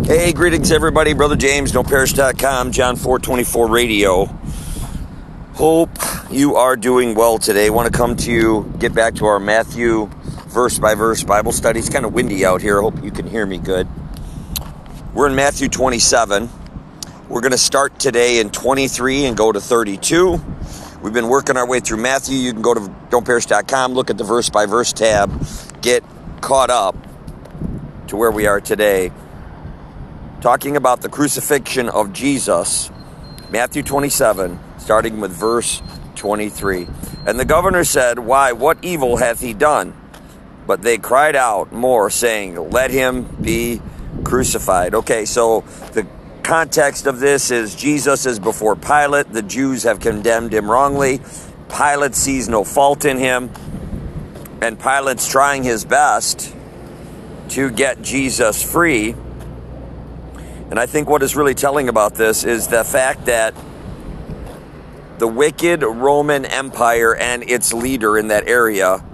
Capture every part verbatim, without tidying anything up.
Hey, greetings everybody. Brother James, no parish dot com, John four twenty-four Radio. Hope you are doing well today. Want to come to you, get back to our Matthew verse-by-verse Bible study. It's kind of windy out here. I hope you can hear me good. We're in Matthew twenty-seven. We're going to start today in twenty-three and go to thirty-two. We've been working our way through Matthew. You can go to don't parish dot com, look at the verse-by-verse tab, get caught up to where we are today. Talking about the crucifixion of Jesus, Matthew twenty-seven, starting with verse twenty-three. And the governor said, "Why, what evil hath he done?" But they cried out more, saying, "Let him be crucified." Okay, so the context of this is Jesus is before Pilate. The Jews have condemned him wrongly. Pilate sees no fault in him. And Pilate's trying his best to get Jesus free. And I think what is really telling about this is the fact that the wicked Roman Empire and its leader in that area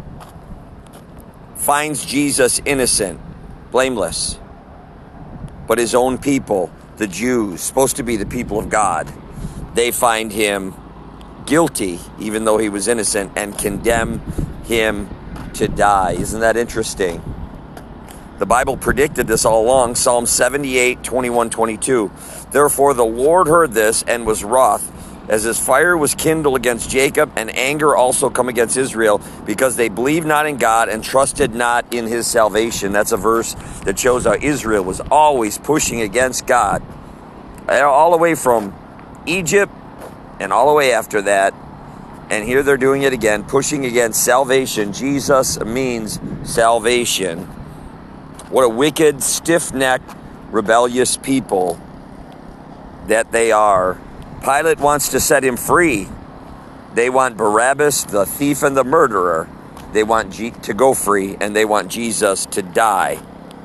finds Jesus innocent, blameless. But his own people, the Jews, supposed to be the people of God, they find him guilty, even though he was innocent, and condemn him to die. Isn't that interesting? The Bible predicted this all along. Psalm seventy-eight, twenty-one, twenty-two. Therefore the Lord heard this and was wroth, as his fire was kindled against Jacob, and anger also come against Israel, because they believed not in God and trusted not in his salvation. That's a verse that shows how Israel was always pushing against God, all the way from Egypt and all the way after that. And here they're doing it again, pushing against salvation. Jesus means salvation. What a wicked, stiff-necked, rebellious people that they are. Pilate wants to set him free. They want Barabbas, the thief and the murderer. They want G- to go free, and they want Jesus to die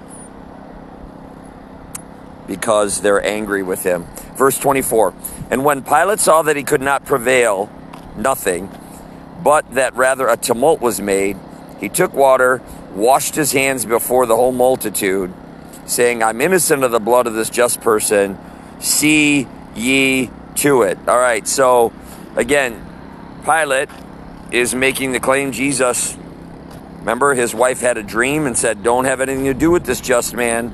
because they're angry with him. Verse twenty-four, and when Pilate saw that he could not prevail nothing, but that rather a tumult was made, he took water, washed his hands before the whole multitude, saying, I'm innocent of the blood of this just person. See ye to it. All right, so again, Pilate is making the claim Jesus, remember, his wife had a dream and said, don't have anything to do with this just man.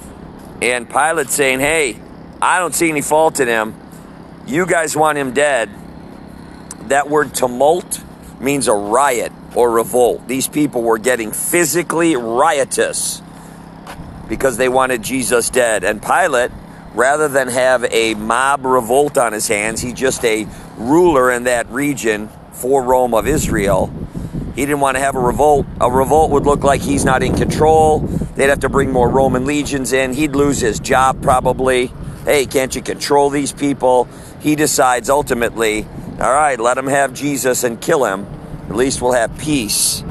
And Pilate saying, hey, I don't see any fault in him. You guys want him dead. That word tumult means a riot or revolt. These people were getting physically riotous because they wanted Jesus dead. And Pilate, rather than have a mob revolt on his hands, he's just a ruler in that region for Rome of Israel. He didn't want to have a revolt. A revolt would look like he's not in control. They'd have to bring more Roman legions in. He'd lose his job probably. Hey, can't you control these people? He decides ultimately, all right, let him have Jesus and kill him. At least we'll have peace.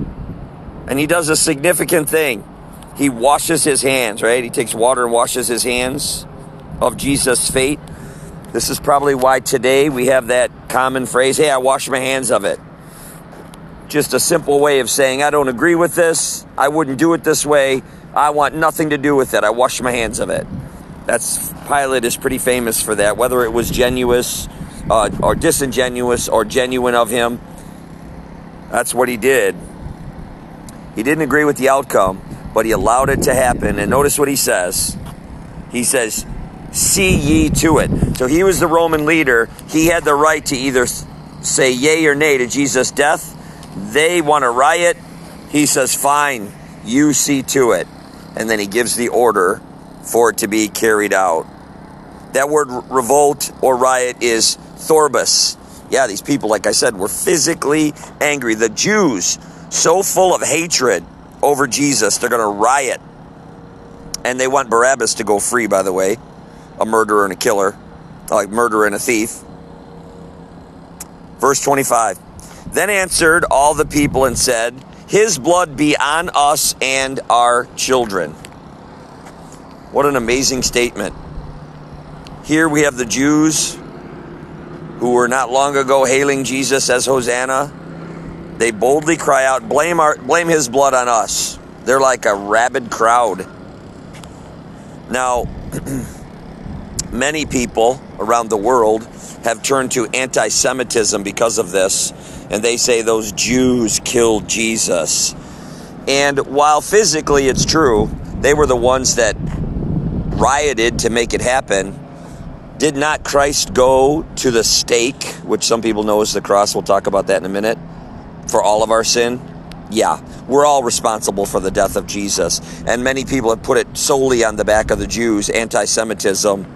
And he does a significant thing. He washes his hands, right? He takes water and washes his hands of Jesus' fate. This is probably why today we have that common phrase, hey, I wash my hands of it. Just a simple way of saying, I don't agree with this. I wouldn't do it this way. I want nothing to do with it. I wash my hands of it. That's, Pilate is pretty famous for that, whether it was genuine uh, or disingenuous or genuine of him. That's what he did. He didn't agree with the outcome, but he allowed it to happen. And notice what he says. He says, see ye to it. So he was the Roman leader. He had the right to either say yay or nay to Jesus' death. They want to riot. He says, fine, you see to it. And then he gives the order for it to be carried out. That word revolt or riot is thorbus. Yeah, these people, like I said, were physically angry. The Jews, so full of hatred over Jesus, they're going to riot. And they want Barabbas to go free, by the way. A murderer and a killer. Like murderer and a thief. Verse twenty-five. Then answered all the people and said, his blood be on us and our children. What an amazing statement. Here we have the Jews who were not long ago hailing Jesus as Hosanna. They boldly cry out, blame our, blame his blood on us. They're like a rabid crowd. Now, many people around the world have turned to anti-Semitism because of this, and they say those Jews killed Jesus. And while physically it's true, they were the ones that rioted to make it happen, did not Christ go to the stake, which some people know as the cross, we'll talk about that in a minute, for all of our sin? Yeah, we're all responsible for the death of Jesus. And many people have put it solely on the back of the Jews, anti-Semitism,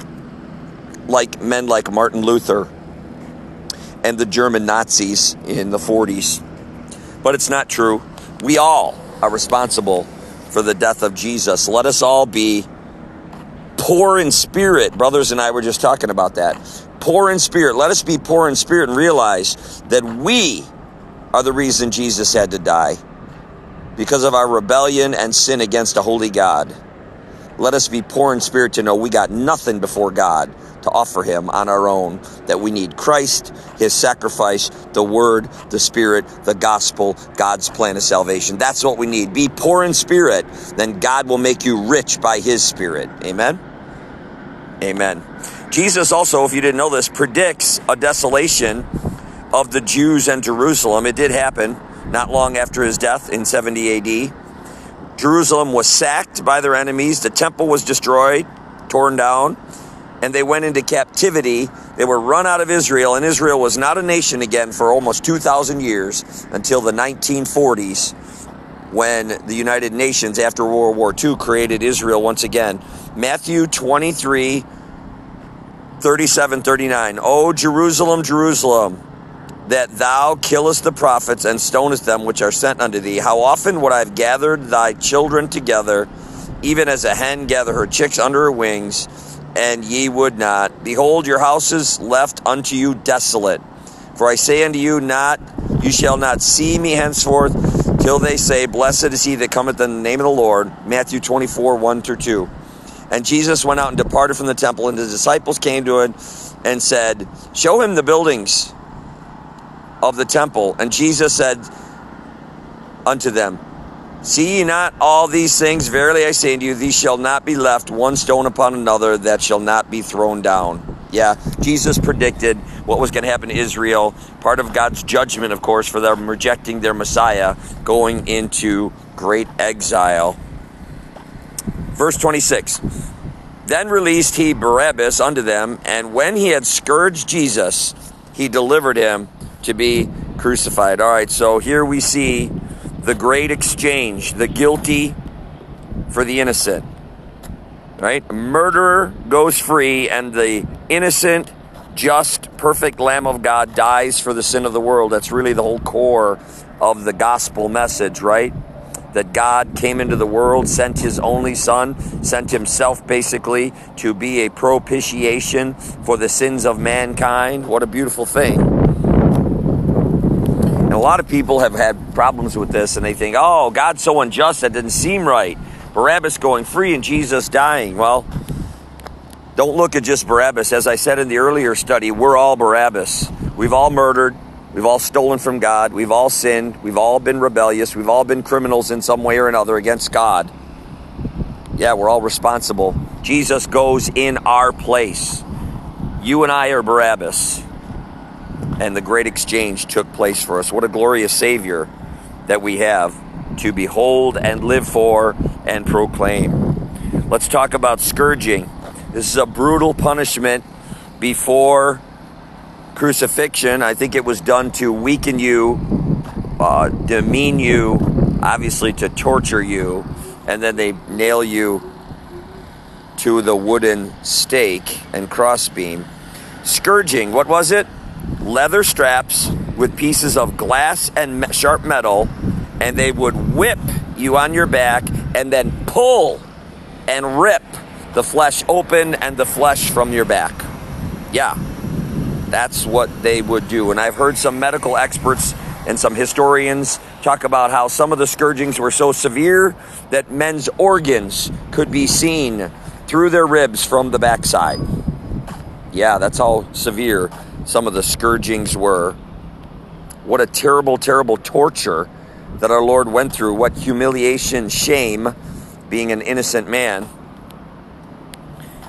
like men like Martin Luther and the German Nazis in the forties. But it's not true. We all are responsible for the death of Jesus. Let us all be poor in spirit. Brothers and I were just talking about that. Poor in spirit. Let us be poor in spirit and realize that we are the reason Jesus had to die, because of our rebellion and sin against a holy God. Let us be poor in spirit to know we got nothing before God to offer him on our own, that we need Christ, his sacrifice, the word, the spirit, the gospel, God's plan of salvation. That's what we need. Be poor in spirit, then God will make you rich by his spirit. Amen? Amen. Jesus also, if you didn't know this, predicts a desolation of the Jews and Jerusalem. It did happen not long after his death in seventy A D. Jerusalem was sacked by their enemies. The temple was destroyed, torn down, and they went into captivity. They were run out of Israel, and Israel was not a nation again for almost two thousand years until the nineteen forties, when the United Nations, after World War Two, created Israel once again. Matthew twenty-three, thirty-seven, thirty-nine. O Jerusalem, Jerusalem, that thou killest the prophets and stonest them which are sent unto thee. How often would I have gathered thy children together, even as a hen gather her chicks under her wings, and ye would not. Behold, your house is left unto you desolate. For I say unto you, not you shall not see me henceforth, till they say, Blessed is he that cometh in the name of the Lord. Matthew twenty-four, one through two. And Jesus went out and departed from the temple, and his disciples came to him and said, Show him the buildings of the temple. And Jesus said unto them, See ye not all these things? Verily I say unto you, these shall not be left one stone upon another that shall not be thrown down. Yeah, Jesus predicted what was going to happen to Israel. Part of God's judgment, of course, for them rejecting their Messiah, going into great exile. Verse twenty-six. Then released he Barabbas unto them, and when he had scourged Jesus, he delivered him to be crucified. All right, so here we see the great exchange, the guilty for the innocent, right? A murderer goes free, and the innocent, just, perfect Lamb of God dies for the sin of the world. That's really the whole core of the gospel message, right? That God came into the world, sent his only son, sent himself basically to be a propitiation for the sins of mankind. What a beautiful thing. And a lot of people have had problems with this, and they think, oh, God's so unjust, that didn't seem right. Barabbas going free and Jesus dying. Well, don't look at just Barabbas. As I said in the earlier study, we're all Barabbas. We've all murdered. We've all stolen from God. We've all sinned. We've all been rebellious. We've all been criminals in some way or another against God. Yeah, we're all responsible. Jesus goes in our place. You and I are Barabbas. And the great exchange took place for us. What a glorious Savior that we have to behold and live for and proclaim. Let's talk about scourging. This is a brutal punishment before crucifixion. I think it was done to weaken you, uh, demean you, obviously to torture you, and then they nail you to the wooden stake and crossbeam. Scourging, what was it? Leather straps with pieces of glass and sharp metal, and they would whip you on your back and then pull and rip the flesh open and the flesh from your back. Yeah. That's what they would do. And I've heard some medical experts and some historians talk about how some of the scourgings were so severe that men's organs could be seen through their ribs from the backside. Yeah, that's how severe some of the scourgings were. What a terrible, terrible torture that our Lord went through. What humiliation, shame, being an innocent man.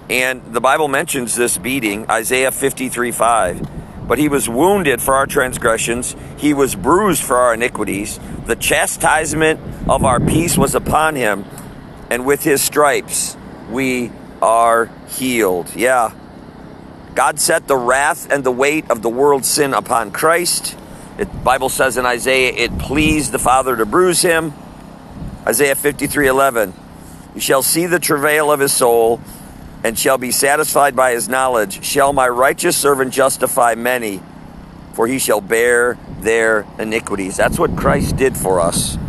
And the Bible mentions this beating, Isaiah fifty-three five. But he was wounded for our transgressions. He was bruised for our iniquities. The chastisement of our peace was upon him. And with his stripes, we are healed. Yeah. God set the wrath and the weight of the world's sin upon Christ. The Bible says in Isaiah, it pleased the Father to bruise him. Isaiah fifty-three eleven. You shall see the travail of his soul, and shall be satisfied by his knowledge. Shall my righteous servant justify many, for he shall bear their iniquities. That's what Christ did for us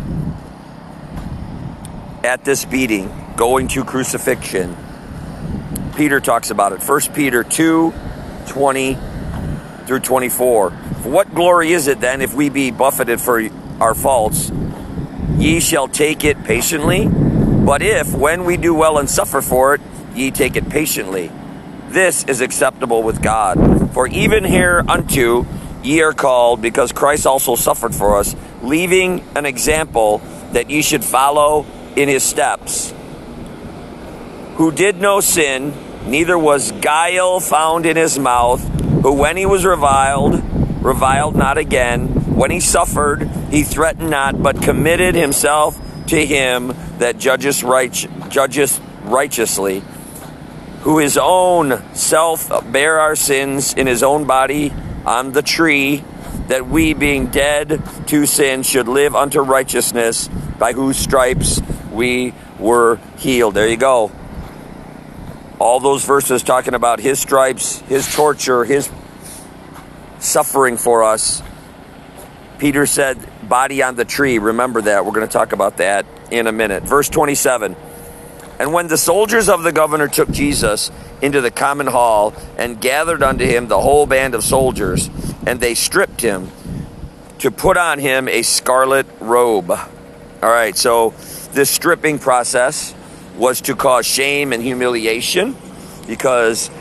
at this beating, going to crucifixion. Peter talks about it. First Peter two twenty through twenty-four. For what glory is it then if we be buffeted for our faults? Ye shall take it patiently. But if, when we do well and suffer for it, ye take it patiently, this is acceptable with God. For even hereunto ye are called, because Christ also suffered for us, leaving an example that ye should follow in his steps, who did no sin, neither was guile found in his mouth, who when he was reviled, reviled not again. When he suffered, he threatened not, but committed himself to him that judgeth right, judgeth righteously, who his own self bare our sins in his own body on the tree, that we, being dead to sin, should live unto righteousness, by whose stripes we were healed. There you go. All those verses talking about his stripes, his torture, his suffering for us. Peter said, body on the tree. Remember that. We're going to talk about that in a minute. Verse twenty-seven. And when the soldiers of the governor took Jesus into the common hall and gathered unto him the whole band of soldiers, and they stripped him to put on him a scarlet robe. All right, so this stripping process was to cause shame and humiliation, because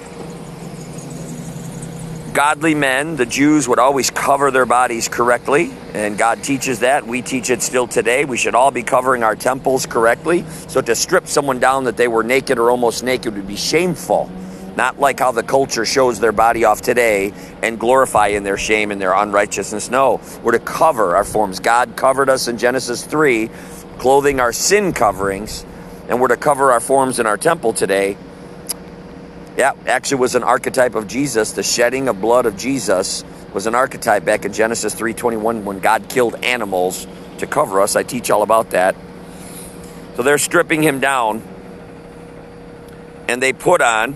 godly men, the Jews, would always cover their bodies correctly, and God teaches that. We teach it still today. We should all be covering our temples correctly. So to strip someone down that they were naked or almost naked would be shameful. Not like how the culture shows their body off today and glorify in their shame and their unrighteousness. No, we're to cover our forms. God covered us in Genesis three, clothing our sin coverings, and we're to cover our forms in our temple today. Yeah, actually was an archetype of Jesus. The shedding of blood of Jesus was an archetype back in Genesis three twenty-one when God killed animals to cover us. I teach all about that. So they're stripping him down, and they put on,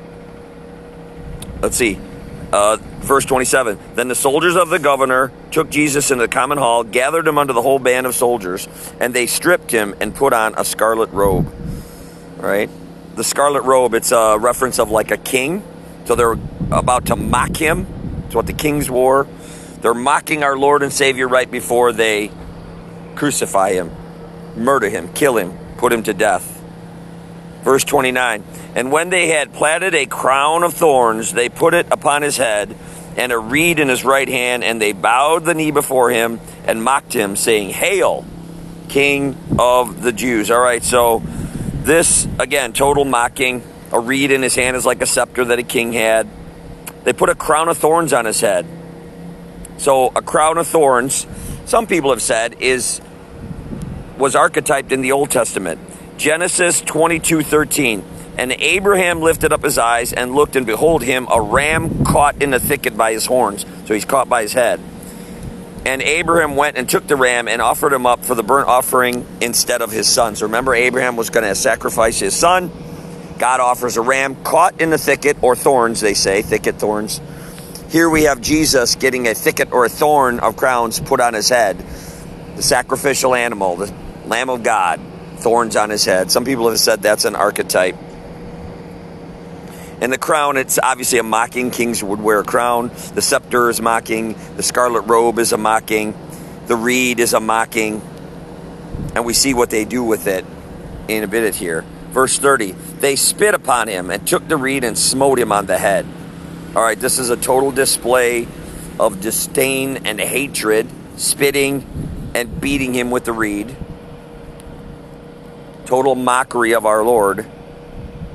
let's see, uh, verse twenty-seven. Then the soldiers of the governor took Jesus into the common hall, gathered him unto the whole band of soldiers, and they stripped him and put on a scarlet robe. All right? The scarlet robe, it's a reference of like a king. So they're about to mock him. It's what the kings wore. They're mocking our Lord and Savior right before they crucify him, murder him, kill him, put him to death. Verse twenty-nine. And when they had platted a crown of thorns, they put it upon his head, and a reed in his right hand, and they bowed the knee before him and mocked him, saying, Hail, King of the Jews. All right, so this, again, total mocking. A reed in his hand is like a scepter that a king had. They put a crown of thorns on his head. So a crown of thorns, some people have said, is was archetyped in the Old Testament. Genesis twenty-two thirteen. And Abraham lifted up his eyes and looked, and behold him, a ram caught in a thicket by his horns. So he's caught by his head. And Abraham went and took the ram and offered him up for the burnt offering instead of his son. So remember, Abraham was going to sacrifice his son. God offers a ram caught in the thicket, or thorns, they say, thicket thorns. Here we have Jesus getting a thicket or a thorn of crowns put on his head. The sacrificial animal, the Lamb of God, thorns on his head. Some people have said that's an archetype. And the crown, it's obviously a mocking. Kings would wear a crown. The scepter is mocking. The scarlet robe is a mocking. The reed is a mocking. And we see what they do with it in a bit here. Verse thirty, they spit upon him and took the reed and smote him on the head. All right, this is a total display of disdain and hatred, spitting and beating him with the reed. Total mockery of our Lord.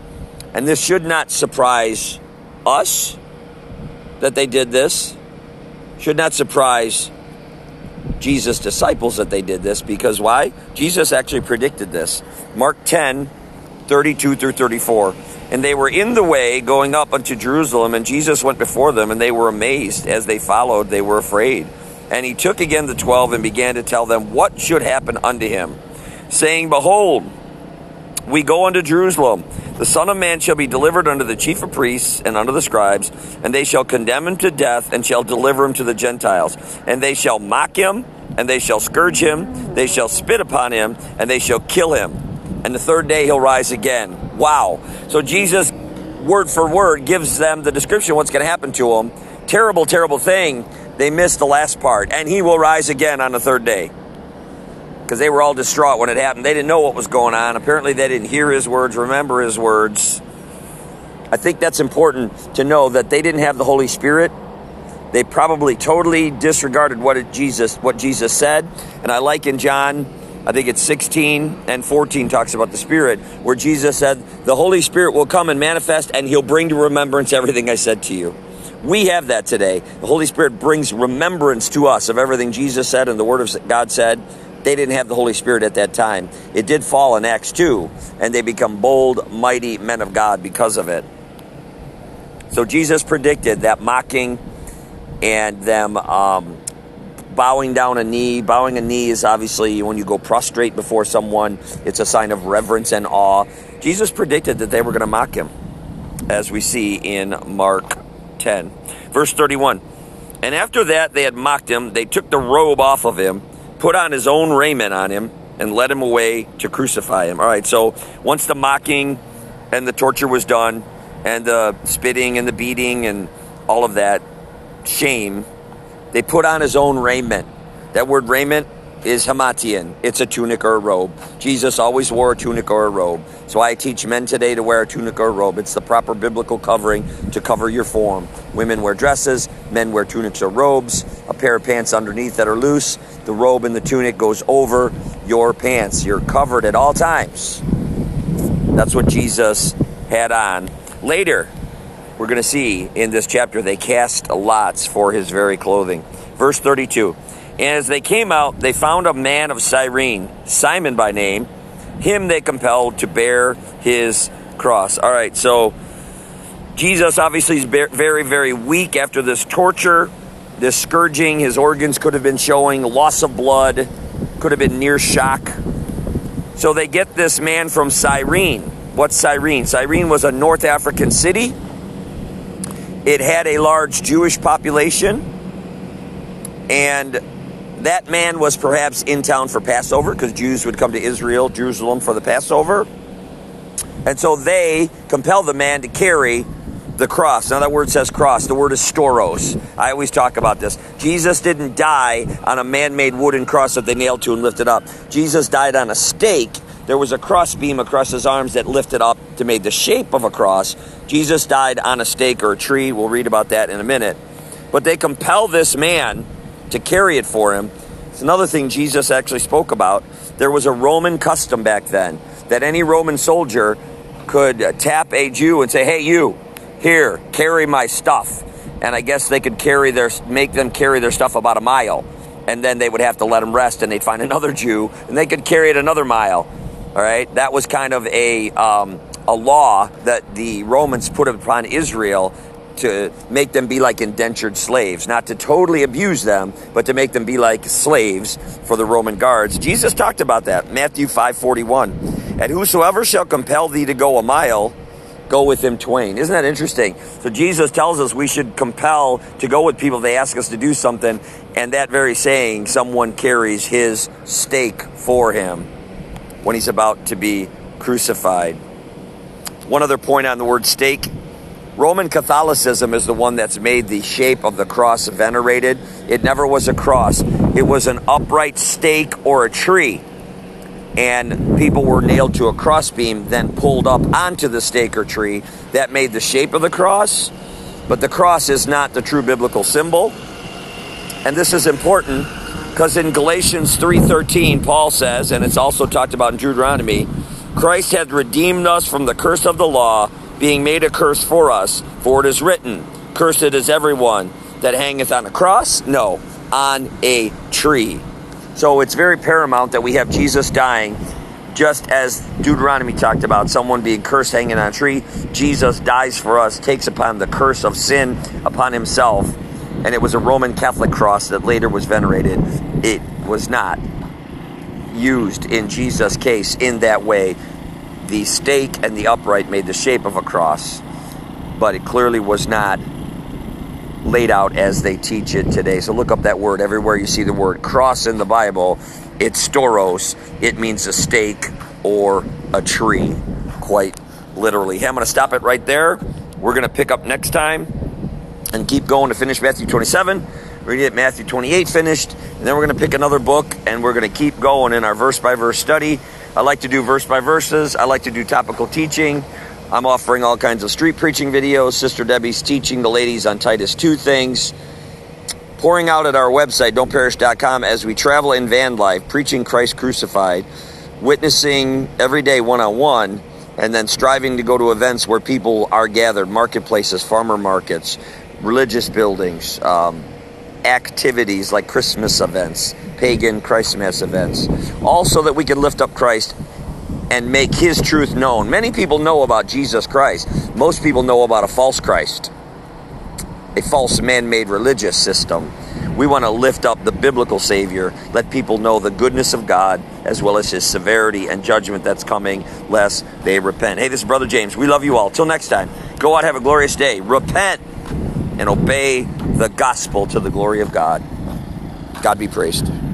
And this should not surprise us that they did this. Should not surprise Jesus' disciples that they did this, because why? Jesus actually predicted this. Mark ten, thirty-two through thirty-four. And they were in the way going up unto Jerusalem, and Jesus went before them, and they were amazed. As they followed, they were afraid. And he took again the twelve and began to tell them what should happen unto him, saying, Behold, we go unto Jerusalem. The Son of Man shall be delivered unto the chief of priests and unto the scribes, and they shall condemn him to death, and shall deliver him to the Gentiles. And they shall mock him, and they shall scourge him, they shall spit upon him, and they shall kill him. And the third day he'll rise again. Wow. So Jesus, word for word, gives them the description of what's going to happen to him. Terrible, terrible thing. They missed the last part. And he will rise again on the third day. Because they were all distraught when it happened. They didn't know what was going on. Apparently they didn't hear his words, remember his words. I think that's important to know, that they didn't have the Holy Spirit. They probably totally disregarded what it, Jesus, what Jesus said. And I like in John, I think it's sixteen and fourteen talks about the Spirit, where Jesus said, the Holy Spirit will come and manifest, and he'll bring to remembrance everything I said to you. We have that today. The Holy Spirit brings remembrance to us of everything Jesus said and the Word of God said. They didn't have the Holy Spirit at that time. It did fall in Acts two, and they become bold, mighty men of God because of it. So Jesus predicted that mocking and them um, bowing down a knee. Bowing a knee is obviously when you go prostrate before someone. It's a sign of reverence and awe. Jesus predicted that they were going to mock him, as we see in Mark ten. Verse thirty-one. And after that they had mocked him, they took the robe off of him, put on his own raiment on him, and led him away to crucify him. All right, so once the mocking and the torture was done, and the spitting and the beating and all of that shame, they put on his own raiment. That word raiment is hamatian. It's a tunic or a robe. Jesus always wore a tunic or a robe. So I teach men today to wear a tunic or a robe. It's the proper biblical covering to cover your form. Women wear dresses, men wear tunics or robes, a pair of pants underneath that are loose. The robe and the tunic goes over your pants. You're covered at all times. That's what Jesus had on. Later, we're going to see in this chapter, they cast lots for his very clothing. Verse thirty-two. And as they came out, they found a man of Cyrene, Simon by name. Him they compelled to bear his cross. All right, so Jesus obviously is very, very weak after this torture, this scourging. His organs could have been showing loss of blood, could have been near shock. So they get this man from Cyrene. What's Cyrene? Cyrene was a North African city. It had a large Jewish population, and that man was perhaps in town for Passover, because Jews would come to Israel, Jerusalem, for the Passover. And so they compelled the man to carry the cross. Now that word says cross. The word is stauros. I always talk about this. Jesus didn't die on a man-made wooden cross that they nailed to and lifted up. Jesus died on a stake. There was a cross beam across his arms that lifted up to make the shape of a cross. Jesus died on a stake or a tree. We'll read about that in a minute. But they compel this man to carry it for him. It's another thing Jesus actually spoke about. There was a Roman custom back then that any Roman soldier could tap a Jew and say, hey, you, here, carry my stuff. And I guess they could carry their, make them carry their stuff about a mile. And then they would have to let them rest, and they'd find another Jew, and they could carry it another mile. All right, that was kind of a um, a law that the Romans put upon Israel to make them be like indentured slaves, not to totally abuse them, but to make them be like slaves for the Roman guards. Jesus talked about that, Matthew five forty-one. And whosoever shall compel thee to go a mile, go with him twain. Isn't that interesting? So Jesus tells us we should compel to go with people if they ask us to do something, and that very saying, someone carries his stake for him when he's about to be crucified. One other point on the word stake. Roman Catholicism is the one that's made the shape of the cross venerated. It never was a cross. It was an upright stake or a tree. And people were nailed to a crossbeam, then pulled up onto the stake or tree. That made the shape of the cross. But the cross is not the true biblical symbol. And this is important because in Galatians three thirteen, Paul says, and it's also talked about in Deuteronomy, Christ hath redeemed us from the curse of the law, being made a curse for us. For it is written, Cursed is everyone that hangeth on a cross, no, on a tree. So it's very paramount that we have Jesus dying, just as Deuteronomy talked about someone being cursed hanging on a tree. Jesus dies for us, takes upon the curse of sin upon himself. And it was a Roman Catholic cross that later was venerated. It was not used in Jesus' case in that way. The stake and the upright made the shape of a cross, but it clearly was not laid out as they teach it today. So look up that word. Everywhere you see the word cross in the Bible, it's stauros. It means a stake or a tree, quite literally. Hey, I'm going to stop it right there. We're going to pick up next time and keep going to finish Matthew twenty-seven. We're going to get Matthew twenty-eight finished, and then we're going to pick another book, and we're going to keep going in our verse-by-verse study. I like to do verse-by-verses. I like to do topical teaching. I'm offering all kinds of street preaching videos. Sister Debbie's teaching the ladies on Titus two things. Pouring out at our website, don't perish dot com, as we travel in van life, preaching Christ crucified, witnessing every day one-on-one, and then striving to go to events where people are gathered, marketplaces, farmer markets, religious buildings, um, activities like Christmas events, pagan Christmas events, all so that we can lift up Christ and make his truth known. Many people know about Jesus Christ. Most people know about a false Christ, a false man-made religious system. We want to lift up the biblical Savior, let people know the goodness of God, as well as his severity and judgment that's coming, lest they repent. Hey, this is Brother James. We love you all. Till next time, go out, have a glorious day. Repent and obey the gospel to the glory of God. God be praised.